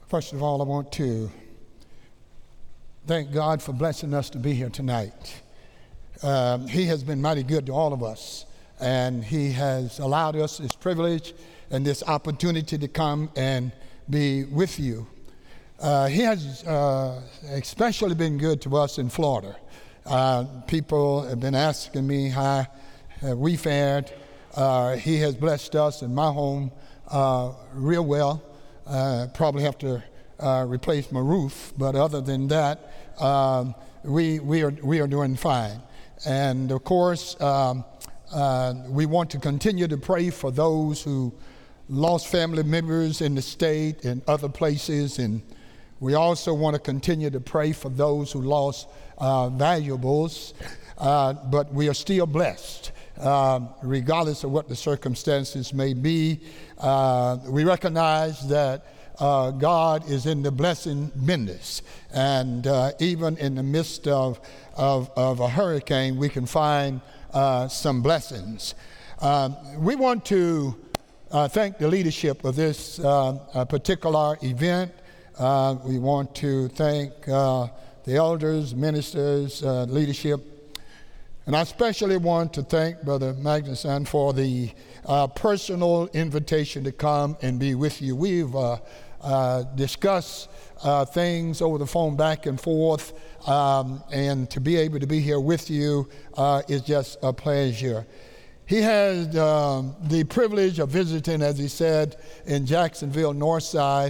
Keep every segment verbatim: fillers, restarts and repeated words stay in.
First of all, I want to thank God for blessing us to be here tonight. Um, he has been mighty good to all of us, and he has allowed us this privilege and this opportunity to come and be with you. Uh, he has uh, especially been good to us in Florida. Uh, people have been asking me how uh, we fared. Uh, he has blessed us in my home uh, real well. Uh, probably have to uh, replace my roof, but other than that, um, we we are we are doing fine. And of course, um, uh, we want to continue to pray for those who lost family members in the state and other places, and we also want to continue to pray for those who lost uh, valuables, uh, but we are still blessed. Uh, regardless of what the circumstances may be, uh, we recognize that uh, God is in the blessing business, and uh, even in the midst of, of, of a hurricane, we can find uh, some blessings. Uh, we want to uh, thank the leadership of this uh, uh, particular event. Uh, we want to thank uh, the elders, ministers, uh, leadership. And I especially want to thank Brother Magnuson for the uh, personal invitation to come and be with you. We've uh, uh, discussed uh, things over the phone back and forth, um, and to be able to be here with you uh, is just a pleasure. He had um, the privilege of visiting, as he said, in Jacksonville, Northside,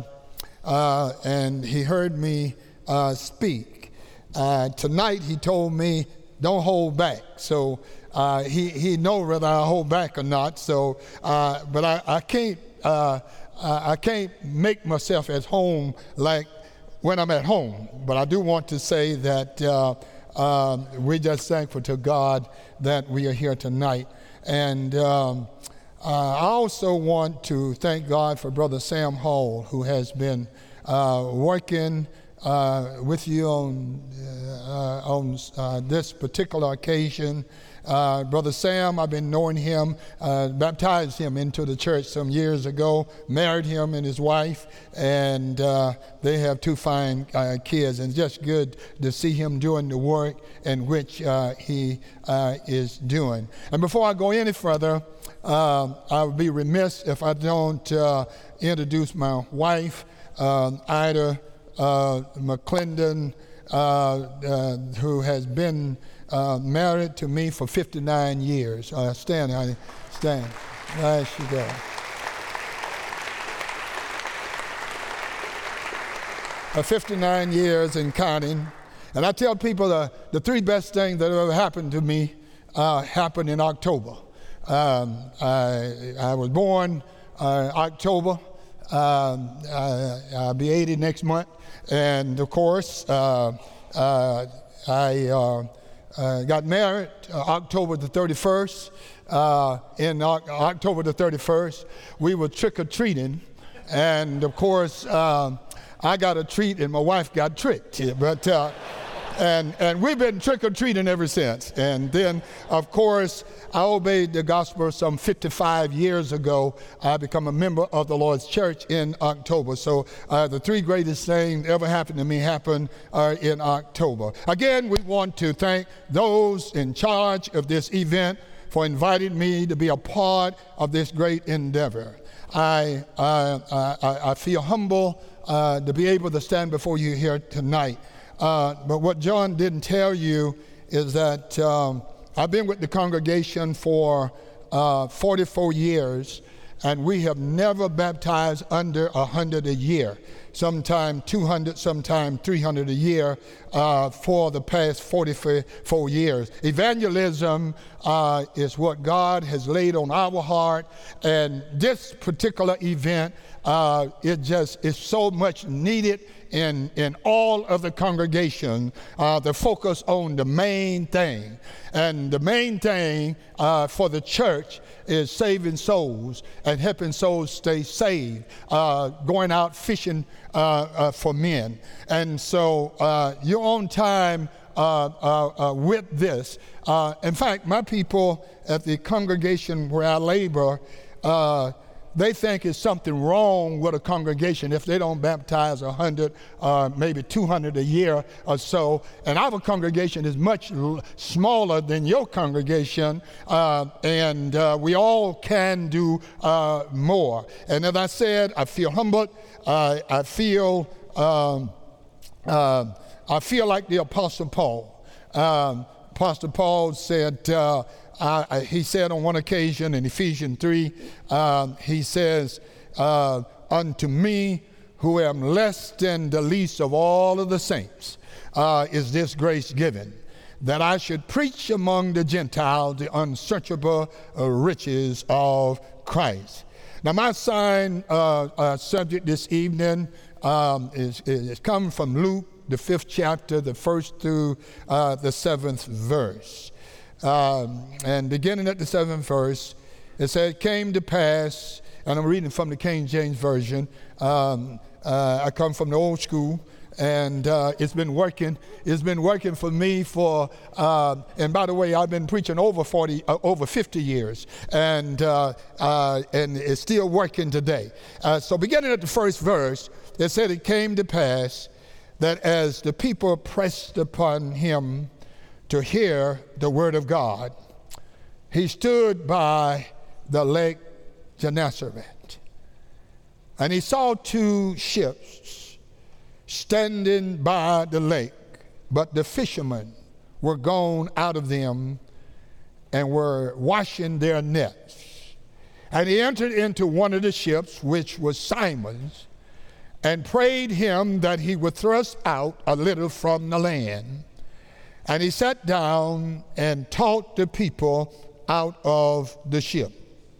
uh, and he heard me uh, speak. Uh, tonight he told me, don't hold back. So uh, he he know whether I hold back or not. So, uh, but I I can't uh, I can't make myself at home like when I'm at home. But I do want to say that uh, um, we're just thankful to God that we are here tonight. And um, uh, I also want to thank God for Brother Sam Hall, who has been uh, working Uh, with you on uh, on uh, this particular occasion. Uh, Brother Sam, I've been knowing him, uh, baptized him into the church some years ago, married him and his wife, and uh, they have two fine uh, kids, and it's just good to see him doing the work in which uh, he uh, is doing. And before I go any further, uh, I would be remiss if I don't uh, introduce my wife, uh, Ida Uh, McClendon, uh, uh, who has been uh, married to me for fifty-nine years. Uh, stand, honey, stand. There she goes. Uh, fifty-nine years and counting. And I tell people uh, the three best things that ever happened to me uh, happened in October. Um, I, I was born uh, October. Um, I, I'll be eighty next month, and of course, uh, uh, I uh, uh, got married uh, October the thirty-first. Uh, in o- October the thirty-first, we were trick-or-treating, and of course, uh, I got a treat, and my wife got tricked. But uh, and and we've been trick-or-treating ever since. And then, of course, I obeyed the gospel some fifty-five years ago. I become a member of the Lord's Church in October. So uh, the three greatest things ever happened to me happened uh, in October. Again, we want to thank those in charge of this event for inviting me to be a part of this great endeavor. I, uh, I, I feel humble uh, to be able to stand before you here tonight. Uh, but what John didn't tell you is that um, I've been with the congregation for uh, forty-four years, and we have never baptized under one hundred a year. Sometime two hundred, sometime three hundred a year uh, for the past forty-four years. Evangelism uh, is what God has laid on our heart, and this particular event, uh, it just is so much needed in in all of the congregation, uh, to focus on the main thing. And the main thing uh, for the church is saving souls and helping souls stay saved, uh, going out fishing uh, uh, for men. And so uh, you're on time uh, uh, uh, with this. Uh, in fact, my people at the congregation where I labor, uh, they think it's something wrong with a congregation if they don't baptize a hundred, uh, maybe two hundred a year or so. And our congregation is much l- smaller than your congregation, uh, and uh, we all can do uh, more. And as I said, I feel humbled. Uh, I feel um, uh, I feel like the Apostle Paul. Um, Apostle Paul said. Uh, Uh, he said on one occasion in Ephesians three, uh, he says, uh, unto me who am less than the least of all of the saints uh, is this grace given, that I should preach among the Gentiles the unsearchable uh, riches of Christ. Now my sign uh, uh, subject this evening um, is, is coming from Luke, the fifth chapter, the first through uh, the seventh verse. Um, and beginning at the seventh verse, it said, it came to pass, and I'm reading from the King James Version. Um, uh, I come from the old school, and uh, it's been working. It's been working for me for, uh, and by the way, I've been preaching over forty, uh, over fifty years, and uh, uh, and it's still working today. Uh, so beginning at the first verse, it said, it came to pass that as the people pressed upon him to hear the word of God, he stood by the lake Gennesaret, and he saw two ships standing by the lake, but the fishermen were gone out of them and were washing their nets. And he entered into one of the ships, which was Simon's, and prayed him that he would thrust out a little from the land. And he sat down and taught the people out of the ship.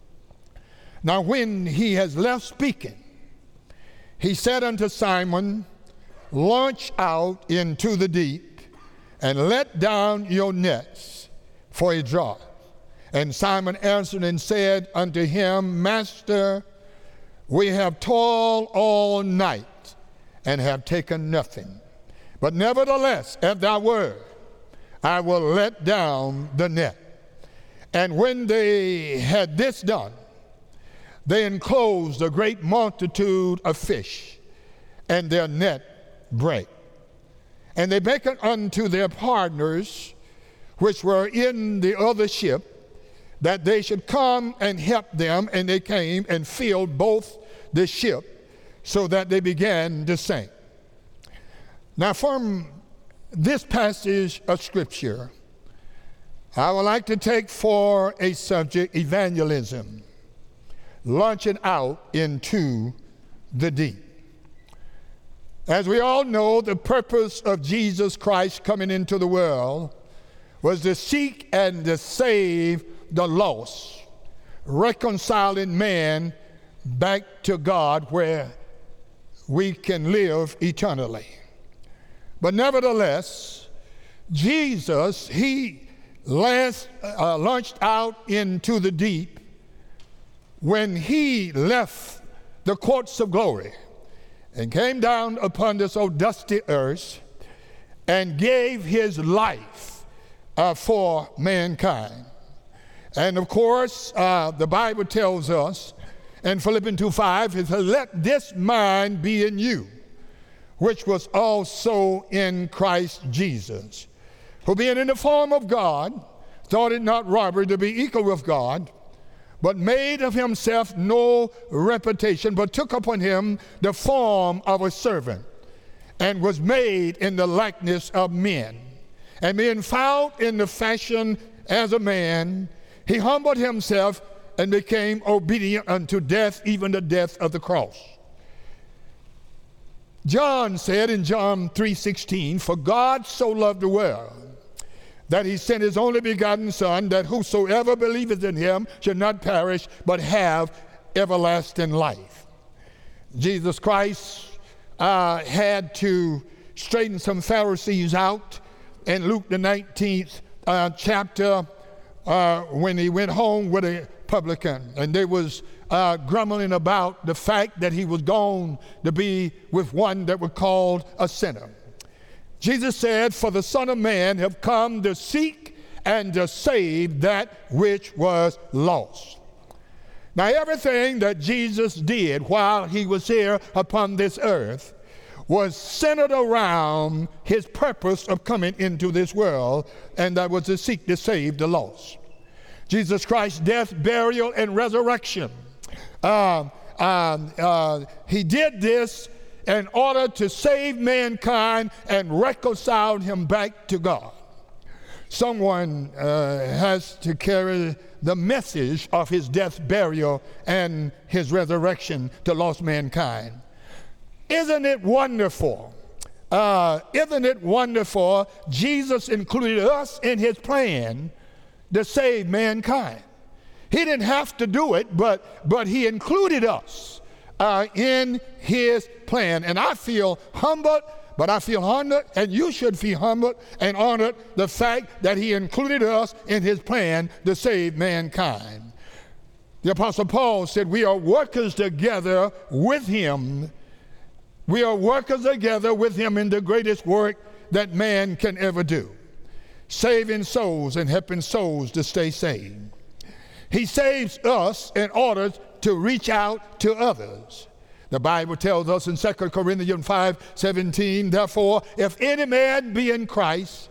Now when he has left speaking, he said unto Simon, launch out into the deep and let down your nets for a draught. And Simon answered and said unto him, Master, we have toiled all night and have taken nothing. But nevertheless, at thy word, I will let down the net. And when they had this done, they enclosed a great multitude of fish, and their net brake. And they beckoned unto their partners, which were in the other ship, that they should come and help them. And they came and filled both the ship, so that they began to sink. Now from this passage of Scripture, I would like to take for a subject evangelism, launching out into the deep. As we all know, the purpose of Jesus Christ coming into the world was to seek and to save the lost, reconciling man back to God where we can live eternally. But nevertheless, Jesus, he last, uh, launched out into the deep when he left the courts of glory and came down upon this old dusty earth and gave his life uh, for mankind. And of course, uh, the Bible tells us in Philippians two five, it says, let this mind be in you, which was also in Christ Jesus, who being in the form of God, thought it not robbery to be equal with God, but made of himself no reputation, but took upon him the form of a servant, and was made in the likeness of men. And being found in the fashion as a man, he humbled himself and became obedient unto death, even the death of the cross. John said in John three sixteen, for God so loved the world that he sent his only begotten Son, that whosoever believeth in him should not perish, but have everlasting life. Jesus Christ uh, had to straighten some Pharisees out in Luke the nineteenth uh, chapter uh, when he went home with a publican, and they was uh, grumbling about the fact that he was gone to be with one that was called a sinner. Jesus said, for the Son of Man have come to seek and to save that which was lost. Now, everything that Jesus did while he was here upon this earth was centered around his purpose of coming into this world, and that was to seek to save the lost. Jesus Christ's death, burial, and resurrection. Uh, uh, uh, he did this in order to save mankind and reconcile him back to God. Someone uh, has to carry the message of his death, burial, and his resurrection to lost mankind. Isn't it wonderful? Uh, isn't it wonderful? Jesus included us in his plan to save mankind. He didn't have to do it, but, but he included us uh, in his plan. And I feel humbled, but I feel honored, and you should feel humbled and honored the fact that he included us in his plan to save mankind. The Apostle Paul said, we are workers together with him. We are workers together with him in the greatest work that man can ever do, saving souls and helping souls to stay saved. He saves us in order to reach out to others. The Bible tells us in Second Corinthians five seventeen, therefore, if any man be in Christ,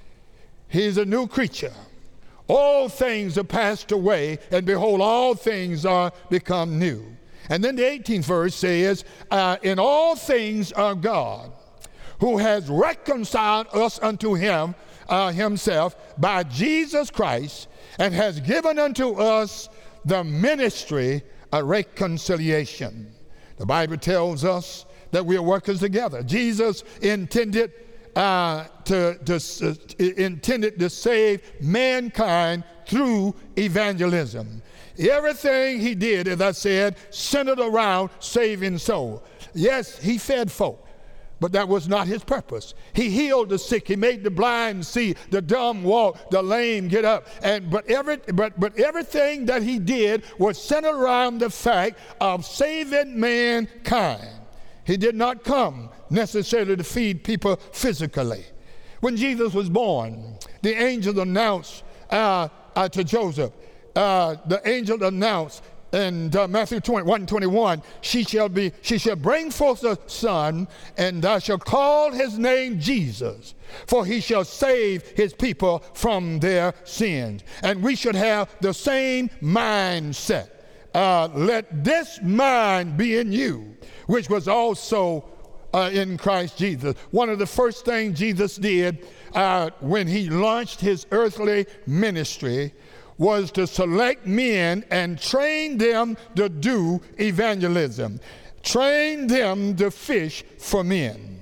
he is a new creature. All things are passed away, and behold, all things are become new. And then the eighteenth verse says, uh, in all things are God, who has reconciled us unto him, uh, himself, by Jesus Christ, and has given unto us the ministry of reconciliation. The Bible tells us that we are workers together. Jesus intended uh, to, to, uh, intended to save mankind through evangelism. Everything he did, as I said, centered around saving souls. Yes, he fed folk, but that was not his purpose. He healed the sick. He made the blind see, the dumb walk, the lame get up. And but every but but everything that he did was centered around the fact of saving mankind. He did not come necessarily to feed people physically. When Jesus was born, the angel announced uh, uh, to Joseph. Uh, the angel announced in uh, Matthew twenty-one twenty-one, she shall be, she shall bring forth a son, and thou shalt call his name Jesus, for he shall save his people from their sins. And we should have the same mindset. Uh, let this mind be in you, which was also uh, in Christ Jesus. One of the first things Jesus did uh, when he launched his earthly ministry was to select men and train them to do evangelism, train them to fish for men.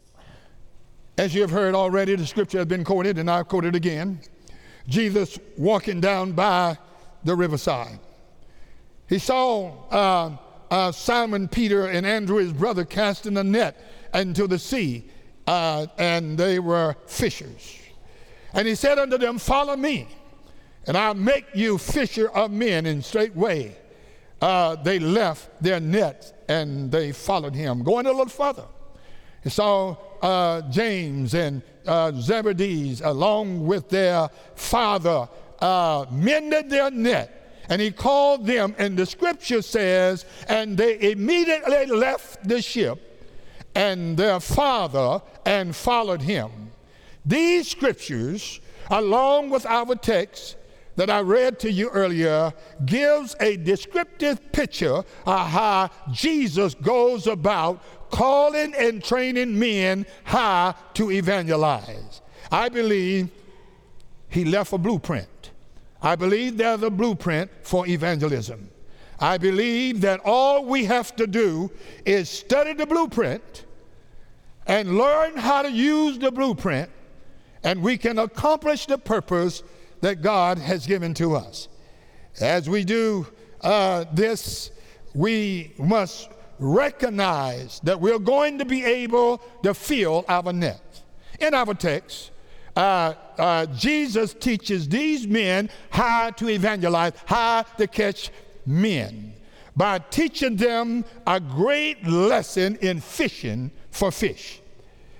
As you have heard already, the scripture has been quoted, and I'll quote it again. Jesus walking down by the riverside. He saw uh, uh, Simon Peter and Andrew, his brother, casting a net into the sea, uh, and they were fishers. And he said unto them, follow me, and I'll make you fisher of men. And straightway uh, they left their nets and they followed him. Going a little further, he saw uh, James and uh, Zebedee along with their father uh, mended their net. And he called them, and the scripture says, and they immediately left the ship and their father and followed him. These scriptures, along with our text that I read to you earlier, gives a descriptive picture of how Jesus goes about calling and training men how to evangelize. I believe he left a blueprint. I believe there's a blueprint for evangelism. I believe that all we have to do is study the blueprint and learn how to use the blueprint, and we can accomplish the purpose that God has given to us. As we do uh, this, we must recognize that we're going to be able to fill our net. In our text, uh, uh, Jesus teaches these men how to evangelize, how to catch men, by teaching them a great lesson in fishing for fish.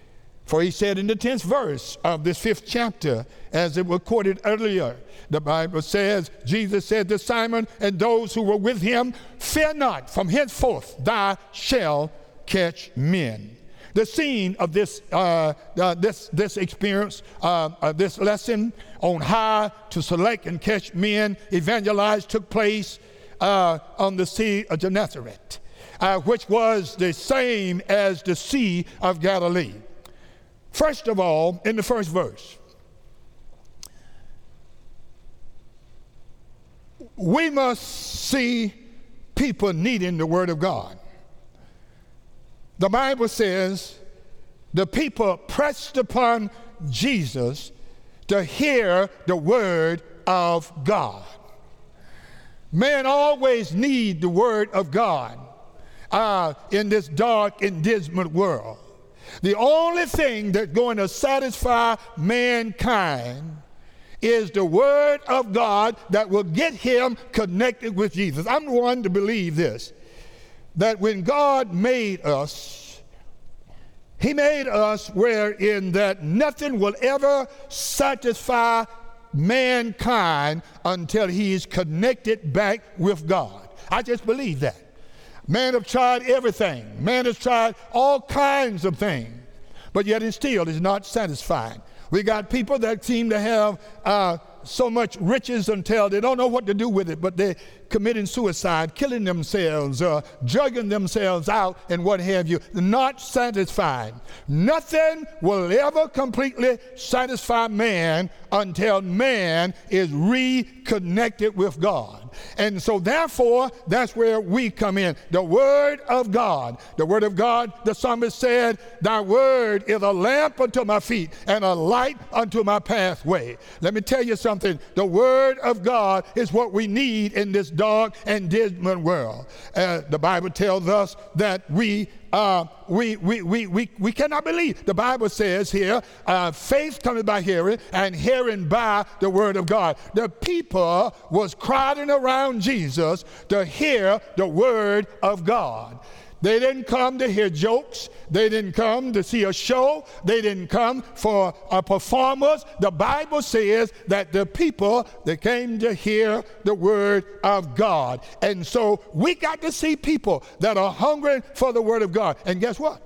For he said in the tenth verse of this fifth chapter, as it was quoted earlier, the Bible says, Jesus said to Simon and those who were with him, fear not, from henceforth thou shalt catch men. The scene of this uh, uh, this this experience, uh, uh, this lesson on how to select and catch men, evangelize, took place uh, on the Sea of Gennesaret, uh, which was the same as the Sea of Galilee. First of all, in the first verse, we must see people needing the Word of God. The Bible says the people pressed upon Jesus to hear the Word of God. Men always need the Word of God uh, in this dark and dismal world. The only thing that's going to satisfy mankind is the Word of God that will get him connected with Jesus. I'm the one to believe this, that when God made us, he made us wherein that nothing will ever satisfy mankind until he is connected back with God. I just believe that. Man have tried everything. Man has tried all kinds of things, but yet it still is not satisfied. We got people that seem to have uh, so much riches until they don't know what to do with it, but they're committing suicide, killing themselves, uh, drugging themselves out, and what have you, not satisfied. Nothing will ever completely satisfy man until man is reconnected with God. And so therefore, that's where we come in. The Word of God. The Word of God, the psalmist said, thy Word is a lamp unto my feet and a light unto my pathway. Let me tell you something. The Word of God is what we need in this dark and dismal world. Uh, the Bible tells us that we Uh, we, we, we, we, we cannot believe. The Bible says here, uh, faith cometh by hearing, and hearing by the Word of God. The people was crowding around Jesus to hear the Word of God. They didn't come to hear jokes. They didn't come to see a show. They didn't come for a performance. The Bible says that the people, they came to hear the Word of God. And so we got to see people that are hungry for the Word of God. And guess what?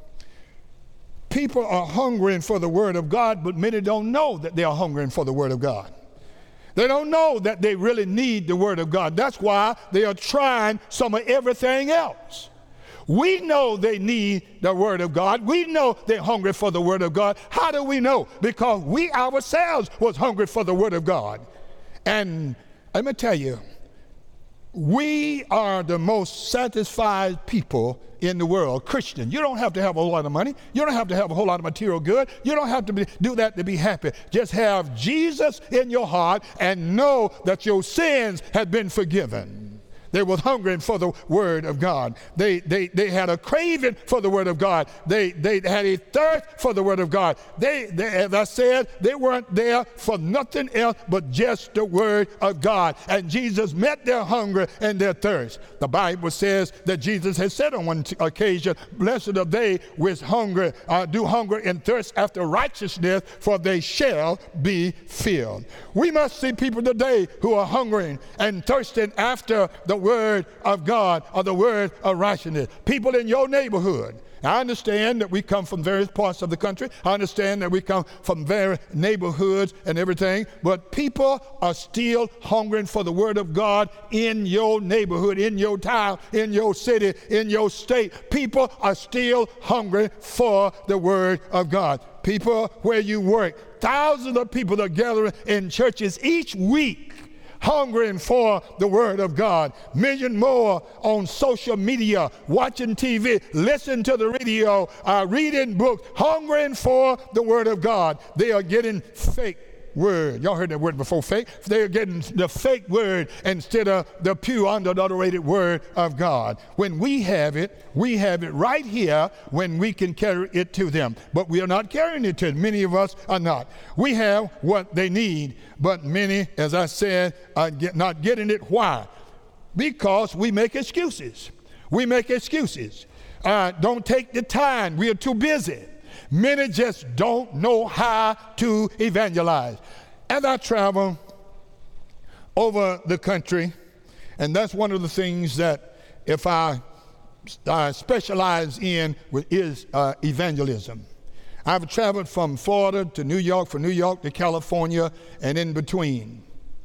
People are hungering for the Word of God, but many don't know that they are hungering for the Word of God. They don't know that they really need the Word of God. That's why they are trying some of everything else. We know they need the Word of God. We know they're hungry for the Word of God. How do we know? Because we ourselves was hungry for the Word of God. And let me tell you, we are the most satisfied people in the world, Christian. You don't have to have a whole lot of money. You don't have to have a whole lot of material good. You don't have to be, do that to be happy. Just have Jesus in your heart and know that your sins have been forgiven. They were hungering for the Word of God. They, they, they had a craving for the Word of God. They, they had a thirst for the Word of God. They, they, as I said, they weren't there for nothing else but just the Word of God. And Jesus met their hunger and their thirst. The Bible says that Jesus has said on one occasion, blessed are they which hunger, uh, do hunger and thirst after righteousness, for they shall be filled. We must see people today who are hungering and thirsting after the Word of God or the Word of righteousness. People in your neighborhood. I understand that we come from various parts of the country. I understand that we come from various neighborhoods and everything, but people are still hungering for the Word of God in your neighborhood, in your town, in your city, in your state. People are still hungry for the Word of God. People where you work, thousands of people are gathering in churches each week, hungering for the Word of God. Million more on social media, watching T V, listening to the radio, uh, reading books, hungering for the Word of God. They are getting fake word. Y'all heard that word before, fake? They're getting the fake word instead of the pure, unadulterated Word of God. When we have it, we have it right here when we can carry it to them. But we are not carrying it to them. Many of us are not. We have what they need, but many, as I said, are get, not getting it. Why? Because we make excuses. We make excuses. Uh, don't take the time. We are too busy. Many just don't know how to evangelize. As I travel over the country, and that's one of the things that if I, I specialize in with is uh, evangelism. I've traveled from Florida to New York, from New York to California, and in between.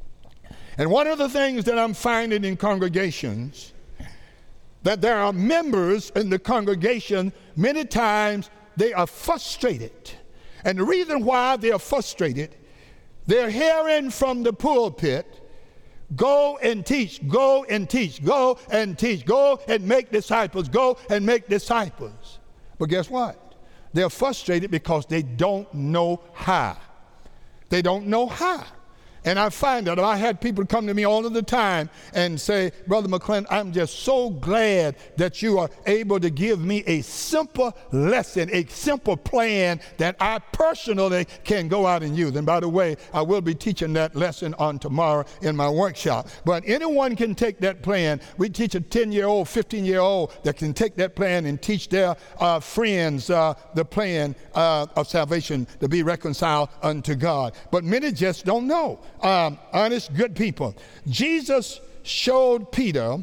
And one of the things that I'm finding in congregations, that there are members in the congregation, many times they are frustrated. And the reason why they are frustrated, they're hearing from the pulpit, go and teach, go and teach, go and teach, go and make disciples, go and make disciples. But guess what? They're frustrated because they don't know how. They don't know how. And I find that I had people come to me all of the time and say, Brother McClendon, I'm just so glad that you are able to give me a simple lesson, a simple plan that I personally can go out and use. And by the way, I will be teaching that lesson on tomorrow in my workshop. But anyone can take that plan. We teach a ten-year-old, fifteen-year-old that can take that plan and teach their uh, friends uh, the plan uh, of salvation to be reconciled unto God. But many just don't know. Um, honest, good people. Jesus showed Peter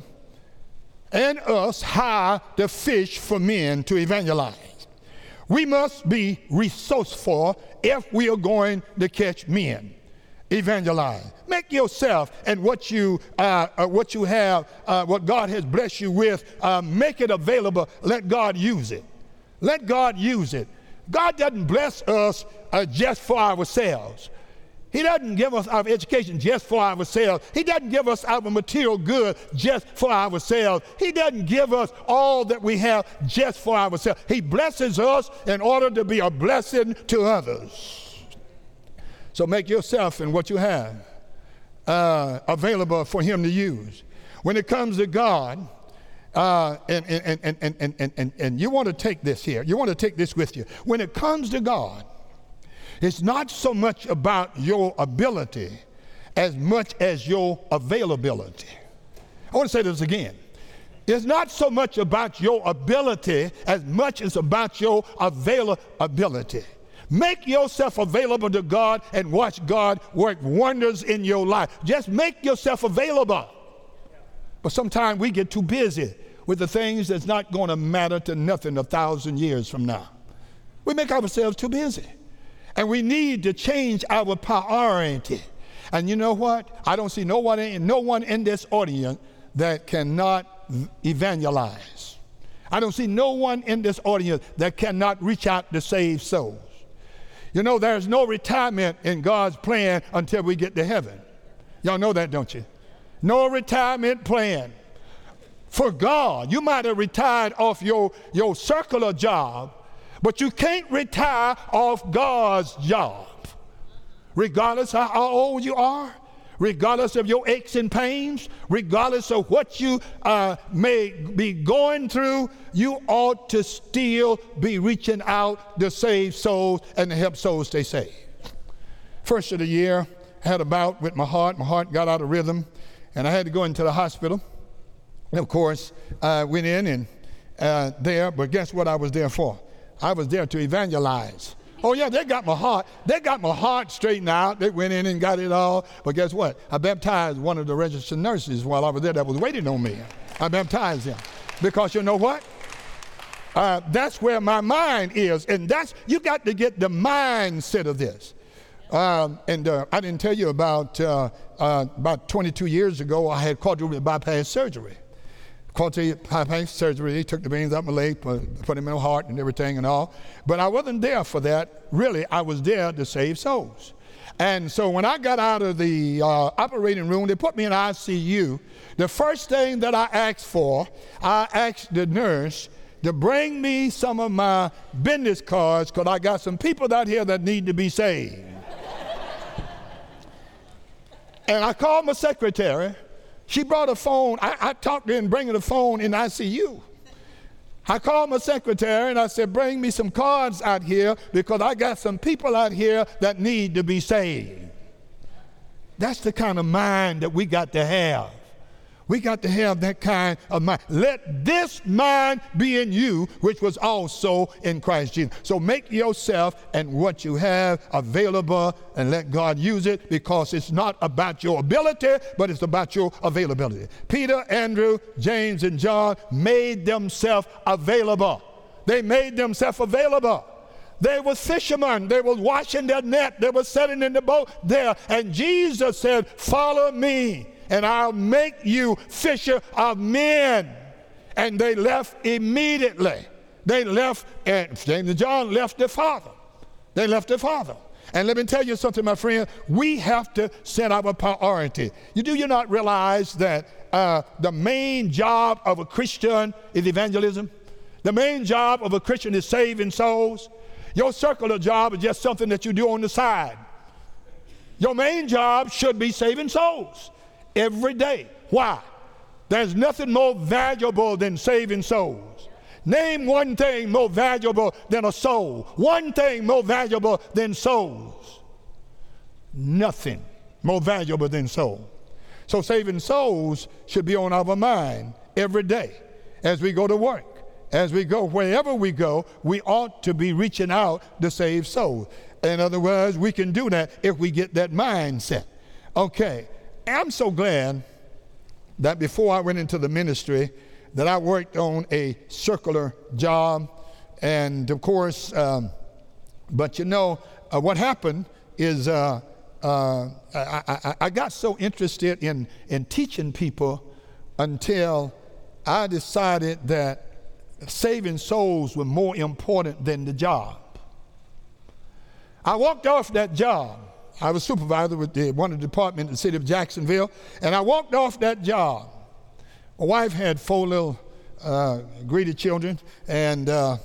and us how to fish for men to evangelize. We must be resourceful if we are going to catch men. Evangelize. Make yourself and what you uh, uh, what you have, uh, what God has blessed you with, uh, make it available. Let God use it. Let God use it. God doesn't bless us uh, just for ourselves. He doesn't give us our education just for ourselves. He doesn't give us our material good just for ourselves. He doesn't give us all that we have just for ourselves. He blesses us in order to be a blessing to others. So make yourself and what you have uh, available for him to use. When it comes to God, uh, and, and, and, and, and, and, and, and you want to take this here. You want to take this with you. When it comes to God, it's not so much about your ability as much as your availability. I want to say this again. It's not so much about your ability as much as about your availability. Make yourself available to God and watch God work wonders in your life. Just make yourself available. But sometimes we get too busy with the things that's not going to matter to nothing a thousand years from now. We make ourselves too busy. And we need to change our priority. And you know what? I don't see no one in, no one in this audience that cannot evangelize. I don't see no one in this audience that cannot reach out to save souls. You know, there's no retirement in God's plan until we get to heaven. Y'all know that, don't you? No retirement plan. For God, you might have retired off your, your circular job, but you can't retire off God's job. Regardless of how old you are, regardless of your aches and pains, regardless of what you uh, may be going through, you ought to still be reaching out to save souls and to help souls stay saved. First of the year, I had a bout with my heart. My heart got out of rhythm, and I had to go into the hospital. And of course, I went in and uh, there, but guess what I was there for? I was there to evangelize. Oh yeah, they got my heart. They got my heart straightened out. They went in and got it all. But guess what? I baptized one of the registered nurses while I was there that was waiting on me. I baptized him. Because you know what? Uh, that's where my mind is. And that's, you got to get the mindset of this. Um, and uh, I didn't tell you about, uh, uh, about twenty-two years ago, I had quadruple bypass surgery. Quadruple bypass surgery, they took the veins out my leg, put, put them in my heart and everything and all. But I wasn't there for that. Really, I was there to save souls. And so when I got out of the uh, operating room, they put me in I C U. The first thing that I asked for, I asked the nurse to bring me some of my business cards because I got some people out here that need to be saved. And I called my secretary. She brought a phone. I, I talked to her and bring her the phone in I C U. I called my secretary and I said, bring me some cards out here because I got some people out here that need to be saved. That's the kind of mind that we got to have. We got to have that kind of mind. Let this mind be in you, which was also in Christ Jesus. So make yourself and what you have available and let God use it, because it's not about your ability, but it's about your availability. Peter, Andrew, James, and John made themselves available. They made themselves available. They were fishermen. They were washing their net. They were sitting in the boat there. And Jesus said, follow me, and I'll make you fisher of men. And they left immediately. They left, and James and John left their father. They left their father. And let me tell you something, my friend. We have to set our priority. You do you not realize that uh, the main job of a Christian is evangelism? The main job of a Christian is saving souls. Your circular job is just something that you do on the side. Your main job should be saving souls every day. Why? There's nothing more valuable than saving souls. Name one thing more valuable than a soul. One thing more valuable than souls. Nothing more valuable than souls. So saving souls should be on our mind every day as we go to work. As we go, wherever we go, we ought to be reaching out to save souls. In other words, we can do that if we get that mindset. Okay, I'm so glad that before I went into the ministry that I worked on a circular job. And of course, um, but you know, uh, what happened is uh, uh, I, I, I got so interested in, in teaching people until I decided that saving souls were more important than the job. I walked off that job. I was supervisor with the, one of the departments in the city of Jacksonville, and I walked off that job. My wife had four little uh, greedy children, and uh,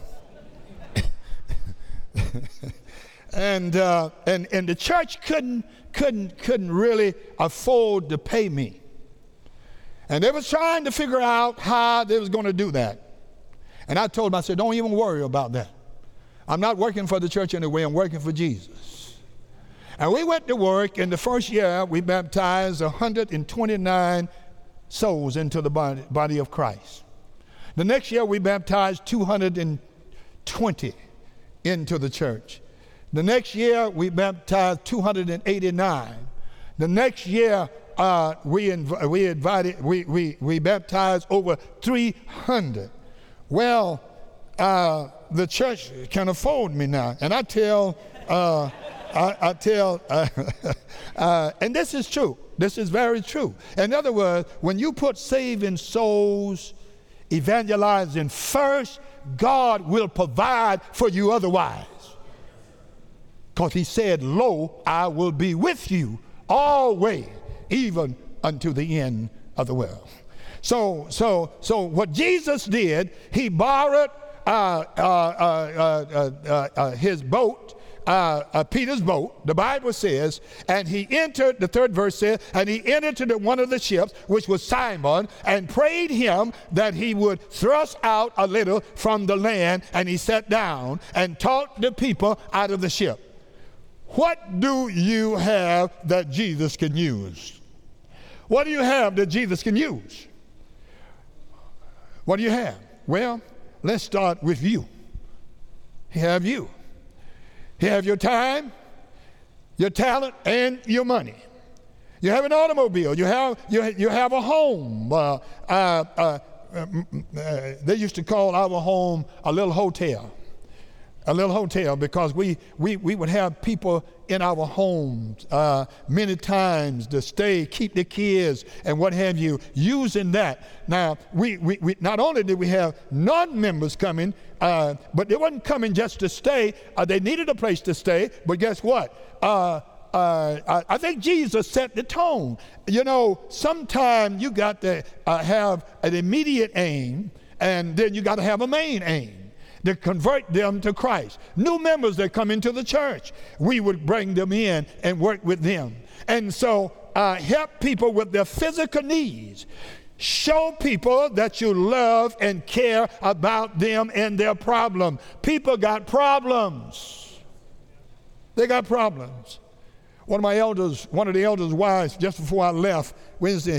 and, uh, and and the church couldn't couldn't couldn't really afford to pay me, and they was trying to figure out how they was going to do that. And I told them, I said, don't even worry about that. I'm not working for the church anyway. I'm working for Jesus. And we went to work. In the first year, we baptized one hundred twenty-nine souls into the body, body of Christ. The next year, we baptized two hundred twenty into the church. The next year, we baptized two hundred eighty-nine. The next year, uh, we, inv- we invited, we, we, we baptized over three hundred. Well, uh, the church can afford me now, and I tell, uh, I, I tell, uh, uh, and this is true. This is very true. In other words, when you put saving souls, evangelizing first, God will provide for you otherwise. Because He said, "Lo, I will be with you always, even unto the end of the world." So, so, so what Jesus did, He borrowed uh, uh, uh, uh, uh, uh, his boat, uh, uh, Peter's boat, the Bible says, and he entered, the third verse says, and he entered into one of the ships, which was Simon, and prayed him that he would thrust out a little from the land, and he sat down and taught the people out of the ship. What do you have that Jesus can use? What do you have that Jesus can use? What do you have? Well, let's start with you. He have you. He have your time, your talent, and your money. You have an automobile. You have you, you have a home. Uh, uh, uh, uh, they used to call our home a little hotel. A little hotel, because we, we, we would have people in our homes uh, many times to stay, keep the kids, and what have you, using that. Now, we, we, we not only did we have non-members coming, uh, but they wasn't coming just to stay. Uh, they needed a place to stay, but guess what? Uh, uh, I, I think Jesus set the tone. You know, sometimes you got to uh, have an immediate aim, and then you got to have a main aim to convert them to Christ. New members that come into the church, we would bring them in and work with them. And so uh, help people with their physical needs. Show people that you love and care about them and their problem. People got problems. They got problems. One of my elders, one of the elders' wives, just before I left Wednesday,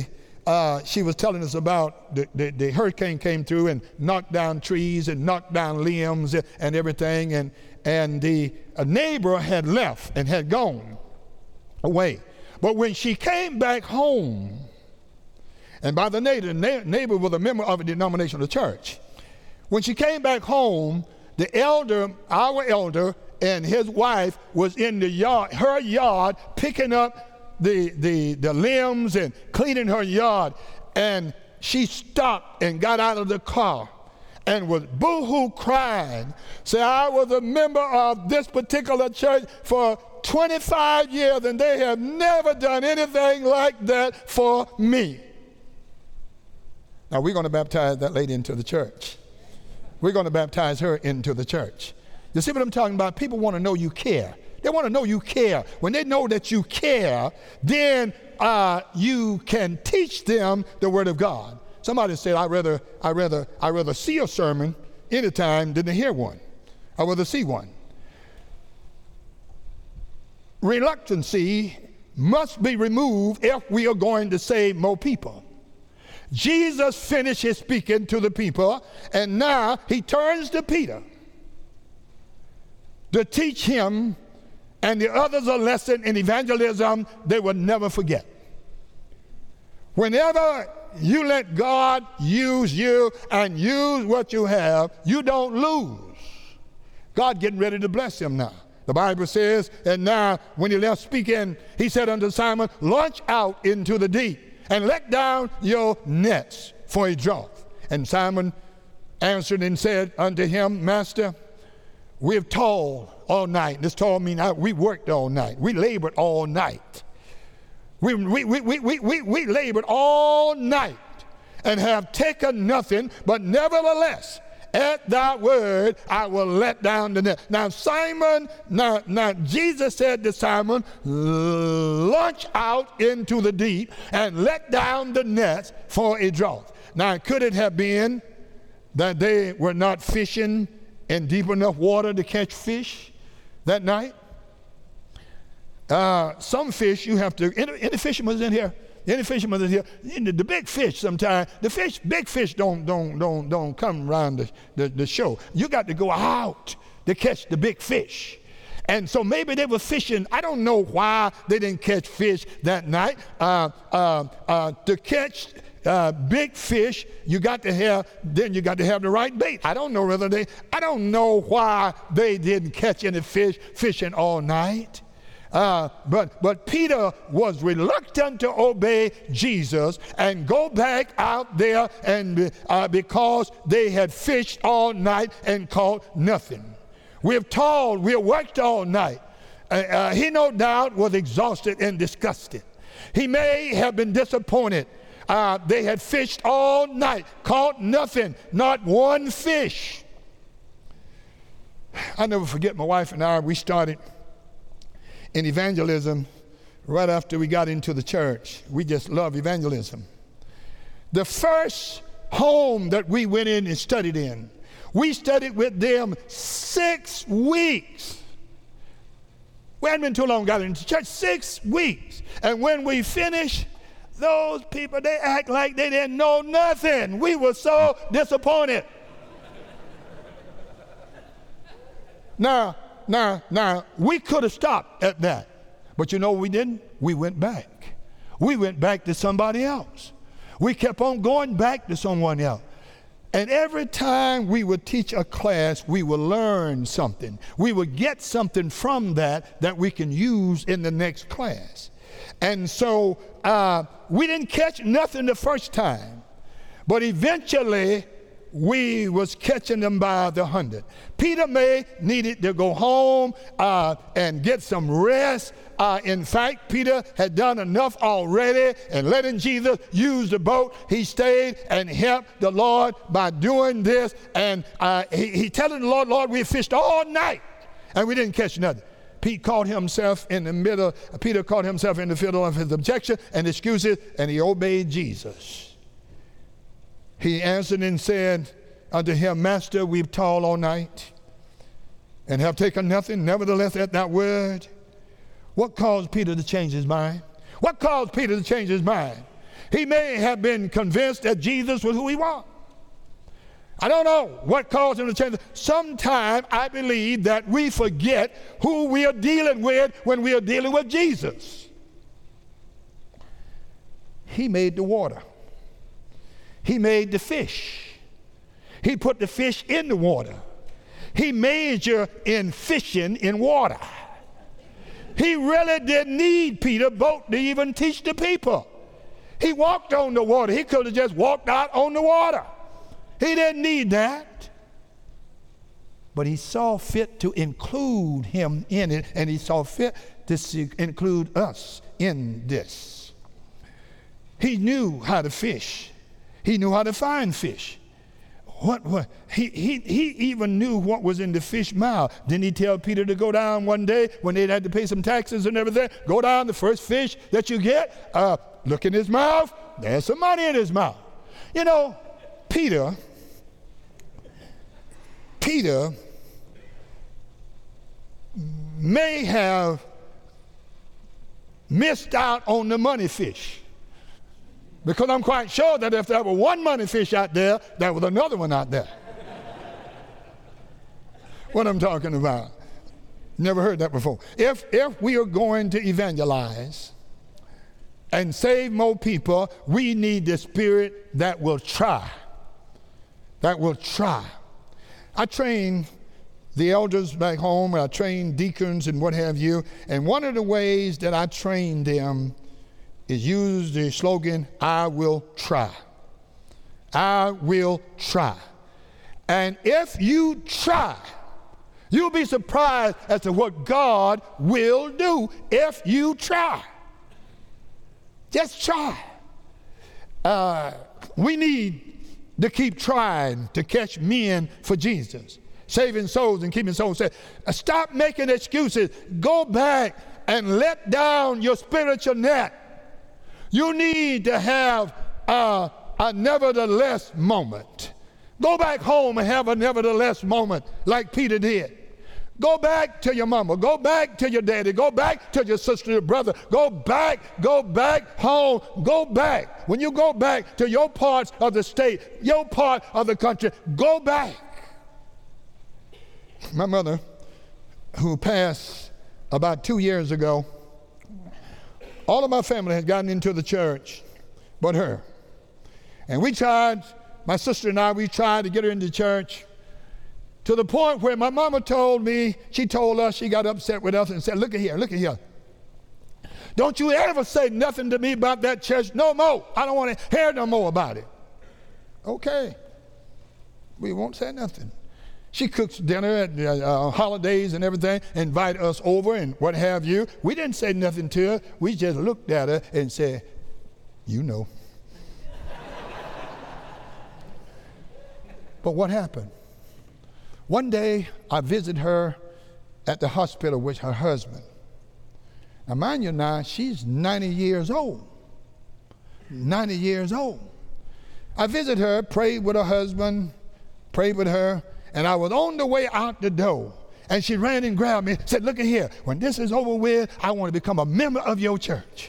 uh, she was telling us about the, the, the hurricane came through and knocked down trees and knocked down limbs and, and everything. And, and the a neighbor had left and had gone away. But when she came back home, and by the neighbor, neighbor was a member of a denominational church. When she came back home, the elder, our elder, and his wife was in the yard, her yard, picking up the, the, the limbs and cleaning her yard. And she stopped and got out of the car and was boo-hoo crying. Say, I was a member of this particular church for twenty-five years, and they have never done anything like that for me. Now, we're going to baptize that lady into the church. We're going to baptize her into the church. You see what I'm talking about? People want to know you care. They want to know you care. When they know that you care, then uh, you can teach them the Word of God. Somebody said, I'd rather, I'd rather, I'd rather see a sermon anytime than to hear one. I'd rather see one. Reluctancy must be removed if we are going to save more people. Jesus finished his speaking to the people, and now he turns to Peter to teach him and the others a lesson in evangelism they will never forget. Whenever you let God use you and use what you have, you don't lose. God getting ready to bless him now. The Bible says, and now when he left speaking, he said unto Simon, launch out into the deep and let down your nets for a draught. And Simon answered and said unto him, Master, we have toiled all night. This toil means we worked all night. We labored all night. We, we, we, we, we, we, we labored all night and have taken nothing, but nevertheless, at thy word, I will let down the net. Now, Simon, now, now Jesus said to Simon, launch out into the deep and let down the nets for a draught. Now, could it have been that they were not fishing in deep enough water to catch fish that night? Uh, some fish you have to, any, any fishermen in here? Any fishermen in here? The, the big fish sometimes, the fish, big fish don't don't don't don't come around the, the, the shore. You got to go out to catch the big fish. And so maybe they were fishing. I don't know why they didn't catch fish that night. Uh, uh, uh, to catch uh, big fish, you got to have, then you got to have the right bait. I don't know whether they, I don't know why they didn't catch any fish fishing all night. Uh, but, but Peter was reluctant to obey Jesus and go back out there and uh, because they had fished all night and caught nothing. We have toiled, we have worked all night. Uh, uh, he no doubt was exhausted and disgusted. He may have been disappointed. Uh, they had fished all night, caught nothing, not one fish. I never forget my wife and I, we started in evangelism right after we got into the church. We just love evangelism. The first home that we went in and studied in, we studied with them six weeks. We hadn't been too long got into church, six weeks. And when we finished, those people, they act like they didn't know nothing. We were so disappointed. Now, Now, now, we could have stopped at that. But you know what we didn't? We went back. We went back to somebody else. We kept on going back to someone else. And every time we would teach a class, we would learn something. We would get something from that that we can use in the next class. And so uh, we didn't catch nothing the first time. But eventually, we was catching them by the hundred. Peter may needed to go home uh, and get some rest. Uh, in fact, Peter had done enough already and letting Jesus use the boat. He stayed and helped the Lord by doing this. And uh, he, he telling the Lord, Lord, we fished all night and we didn't catch nothing. Pete caught himself in the middle, Peter caught himself in the middle of his objection and excuses, and he obeyed Jesus. He answered and said unto him, Master, we've toiled all night and have taken nothing. Nevertheless, at that word, what caused Peter to change his mind? What caused Peter to change his mind? He may have been convinced that Jesus was who he was. I don't know what caused him to change. Sometimes I believe that we forget who we are dealing with when we are dealing with Jesus. He made the water. He made the fish. He put the fish in the water. He majored in fishing in water. He really didn't need Peter's boat to even teach the people. He walked on the water. He could have just walked out on the water. He didn't need that. But he saw fit to include him in it, and he saw fit to include us in this. He knew how to fish. He knew how to find fish. What, what he, he, he even knew what was in the fish mouth. Didn't he tell Peter to go down one day when they had to pay some taxes and everything? Go down, the first fish that you get, uh, look in his mouth. There's some money in his mouth. You know, Peter, Peter may have missed out on the money fish. Because I'm quite sure that if there were one money fish out there, there was another one out there. What I'm talking about. Never heard that before. If, if we are going to evangelize and save more people, we need the spirit that will try. That will try. I train the elders back home, I train deacons and what have you, and one of the ways that I train them is use the slogan, I will try. I will try. And if you try, you'll be surprised as to what God will do if you try. Just try. Uh, we need to keep trying to catch men for Jesus, saving souls and keeping souls saved. Uh, stop making excuses. Go back and let down your spiritual net. You need to have a, a nevertheless moment. Go back home and have a nevertheless moment like Peter did. Go back to your mama. Go back to your daddy. Go back to your sister, your brother. Go back, go back home. Go back. When you go back to your parts of the state, your part of the country, go back. My mother, who passed about two years ago, all of my family had gotten into the church but her. And we tried, my sister and I, we tried to get her into church to the point where my mama told me, she told us, she got upset with us and said, look at here, look at here. Don't you ever say nothing to me about that church no more. I don't want to hear no more about it. Okay. We won't say nothing. She cooks dinner at uh, holidays and everything, invite us over and what have you. We didn't say nothing to her. We just looked at her and said, you know. But what happened? One day I visited her at the hospital with her husband. Now mind you now, she's ninety years old. ninety years old. I visited her, prayed with her husband, prayed with her, and I was on the way out the door, and she ran and grabbed me and said, look at here, when this is over with, I want to become a member of your church.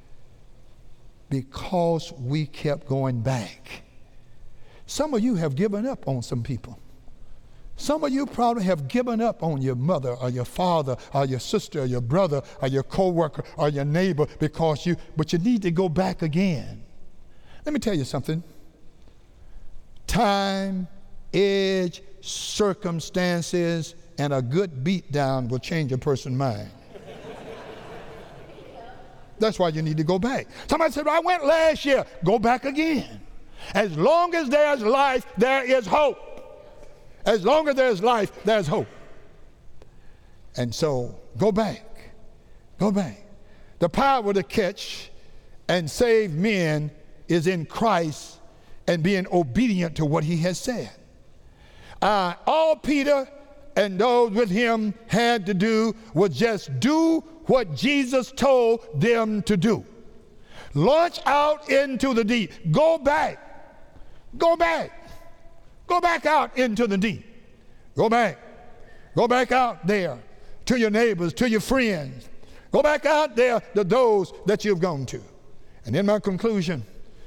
Because we kept going back. Some of you have given up on some people. Some of you probably have given up on your mother or your father or your sister or your brother or your coworker or your neighbor because you, but you need to go back again. Let me tell you something. Time, age, circumstances, and a good beat down will change a person's mind. That's why you need to go back. Somebody said, I went last year. Go back again. As long as there's life, there is hope. As long as there's life, there's hope. And so, go back. Go back. The power to catch and save men is in Christ and being obedient to what he has said. Uh, all Peter and those with him had to do was just do what Jesus told them to do. Launch out into the deep. Go back. Go back. Go back out into the deep. Go back. Go back out there to your neighbors, to your friends. Go back out there to those that you've gone to. And in my conclusion,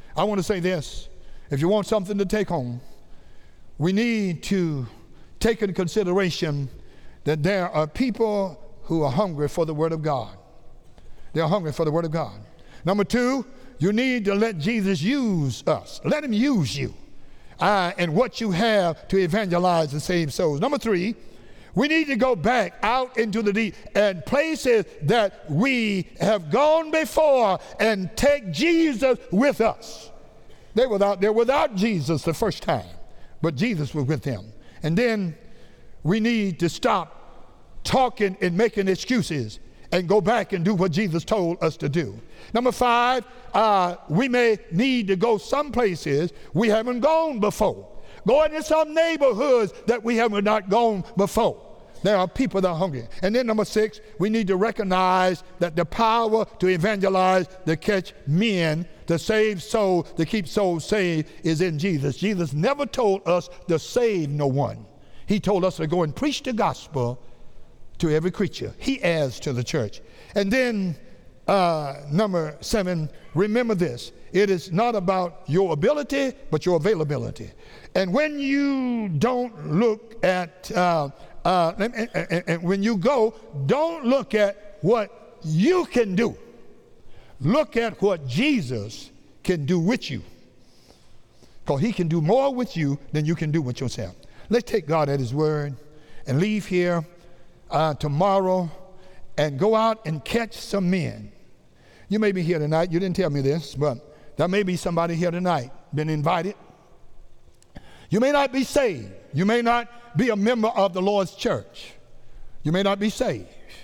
I want to say this. If you want something to take home, we need to take into consideration that there are people who are hungry for the Word of God. They're hungry for the Word of God. Number two, you need to let Jesus use us. Let him use you uh, and what you have to evangelize and save souls. Number three, we need to go back out into the deep and places that we have gone before and take Jesus with us. They were out there without Jesus the first time, but Jesus was with them. And then we need to stop talking and making excuses and go back and do what Jesus told us to do. Number five, uh, we may need to go some places we haven't gone before. Go into some neighborhoods that we have not gone before. There are people that are hungry. And then number six, we need to recognize that the power to evangelize, to catch men, to save souls, to keep souls saved is in Jesus. Jesus never told us to save no one. He told us to go and preach the gospel to every creature. He adds to the church. And then uh, number seven, remember this. It is not about your ability, but your availability. And when you don't look at, uh, uh, and, and, and when you go, don't look at what you can do. Look at what Jesus can do with you. Because he can do more with you than you can do with yourself. Let's take God at his word and leave here uh, tomorrow and go out and catch some men. You may be here tonight. You didn't tell me this, but there may be somebody here tonight, been invited. You may not be saved. You may not be a member of the Lord's church. You may not be saved.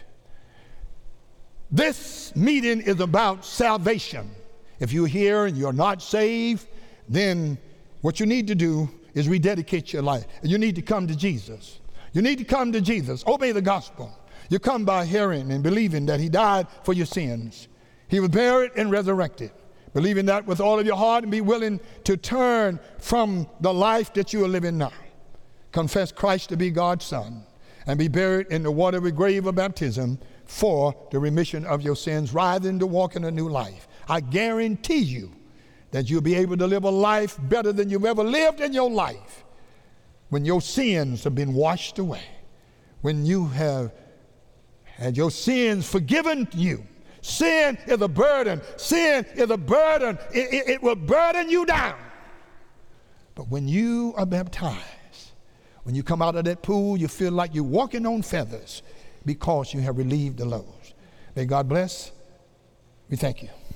This meeting is about salvation. If you're here and you're not saved, then what you need to do is rededicate your life. You need to come to Jesus. You need to come to Jesus. Obey the gospel. You come by hearing and believing that he died for your sins. He was buried and resurrected. Believing that with all of your heart and be willing to turn from the life that you are living now. Confess Christ to be God's Son and be buried in the watery grave of baptism for the remission of your sins, rather than to walk in a new life. I guarantee you that you'll be able to live a life better than you've ever lived in your life when your sins have been washed away, when you have had your sins forgiven you. Sin is a burden. Sin is a burden. It, it, it will burden you down. But when you are baptized, when you come out of that pool, you feel like you're walking on feathers because you have relieved the load. May God bless. We thank you.